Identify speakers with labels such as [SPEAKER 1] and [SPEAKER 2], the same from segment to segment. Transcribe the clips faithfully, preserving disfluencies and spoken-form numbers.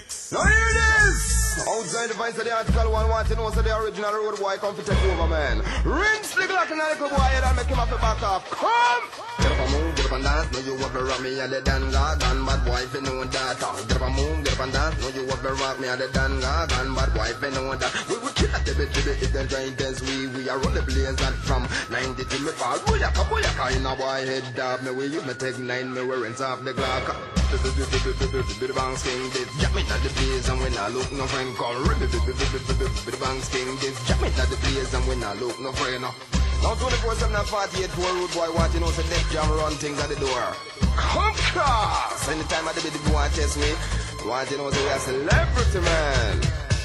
[SPEAKER 1] Now hear this! Outside the voice of the article, one want to know so the original road boy come to take over, man. Rinse the Glock and the little boy head and make him have to back off. Come! Get up and move, get up and dance. Know you want to rock me at the Dan Gagan, bad boy if you know that. Get up and move, get up and dance. Know you want to rock me at the Dan Gagan, bad boy if you know that. We will kill at the bit to the if they try dance. We we are rolling blaze that from ninety to me fall. Boyaka, boyaka in a boy head dab. Me we you me take nine, me we rinse off the Glock. Bit bang sking this, jump me at the place and when I look no friend call. Bit bang sking this, jump me at the place and when I look no friend. Now twenty-four seven and forty-eight, poor rude boy want to know so Def Jam run things at the door. Come cross! Anytime I do the boy test me, want to know so we are celebrity, man.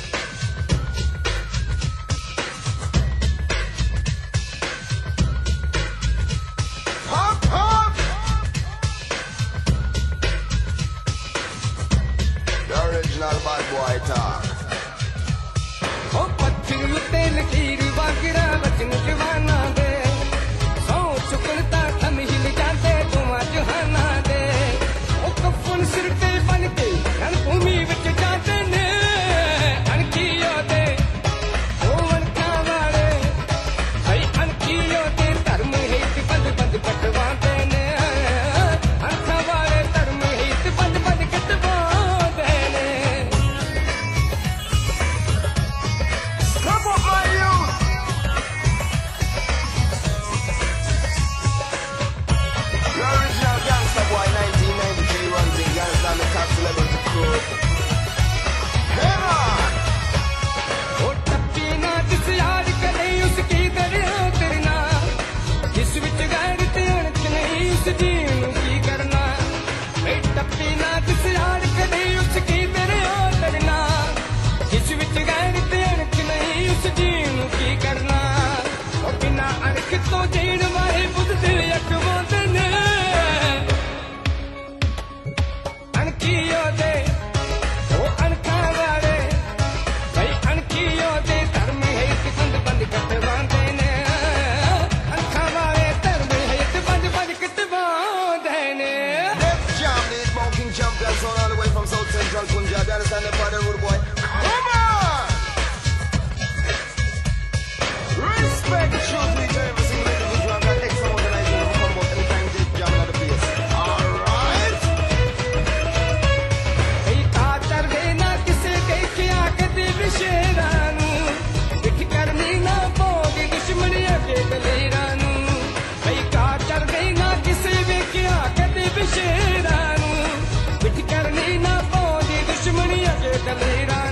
[SPEAKER 1] Hop, hop! The original bad boy talk.
[SPEAKER 2] Oh, pachinu tel kheer bagira bachnu jwana de so chukulta tham hil jaate tuma jahana de oh kafun sir pe ban ke ran bhumi vich jaate ne ankiyo de oh anka wale hai ankiyo de dharm hit band band katwaate ne anka wale dharm hit band band katwaate ne.
[SPEAKER 1] Celebrity crew. Hey man!
[SPEAKER 2] Oh, tappi na jis yaad ka nahi uski darya terna jis vich gair te anch nahi us deen ki karna hey tappi na jis yaad ka nahi uski darya terna jis vich gair te anch nahi us deen ki karna oh bina anch to jeen wahe bud dil akwaat ne ankiyo de
[SPEAKER 1] all the way from South Central Punjab. You understand the part of the rude boy? Come on! Respect, choose me to every single individual. I've got extra organization to come out anytime they jam at the place. Alright?
[SPEAKER 2] Hey, kaatar dena kise dekhiya kadi visheranu dekh karni na pogi dushmaniya ke galiranu hey kaatar dena kise dekhiya kadi visheranu karni na podi dushmaniya ke dalira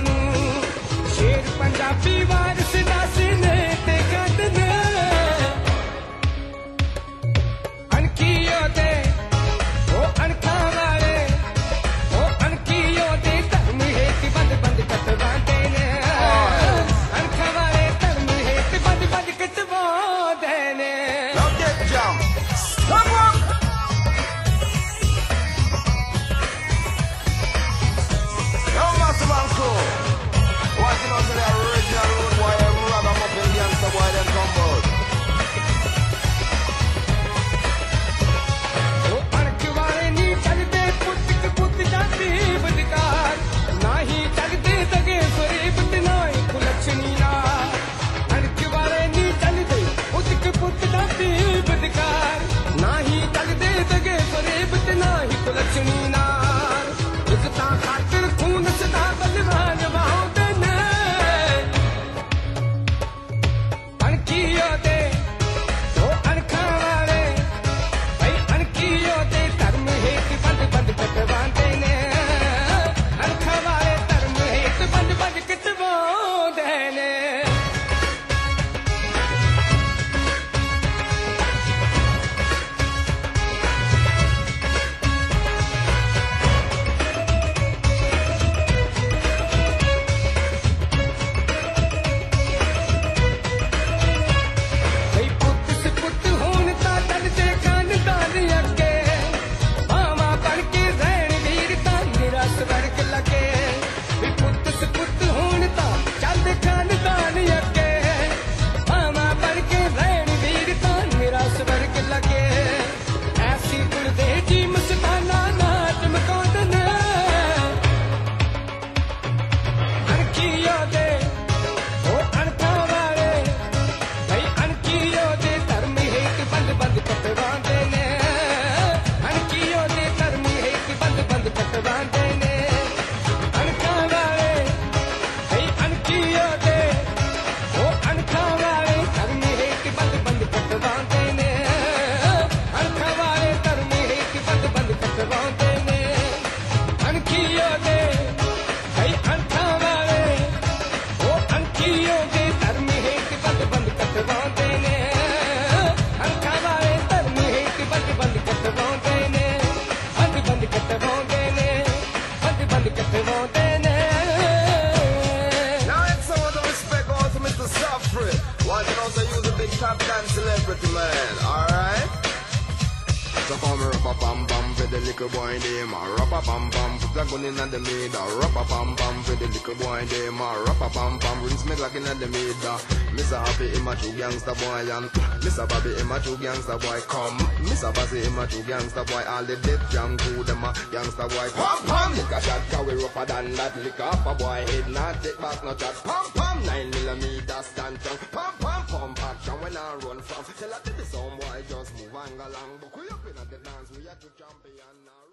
[SPEAKER 1] top dance celebrity, man. Alright? So come rap a pam pam for the little boy name. Rap a pam pam, put the gun in the middle. Rap a pam pam for the little boy name. Rap a pam pam, rinse me like in the middle. Mister Happy in my true gangster boy and Mister Bobby in my true gangster boy. Come, Mister Bazzy in my true gangster boy. All the dead young crew them a gangster boy. Pam pam, liquor shot, cause we rougher than that. Liquor off a boy head, not take back no chat. Pam pam, nine millimeter stand strong. Pam pam, pump action when I run from. Tell her to the some boy just move and go along. But we up in the dance, we are to champion now.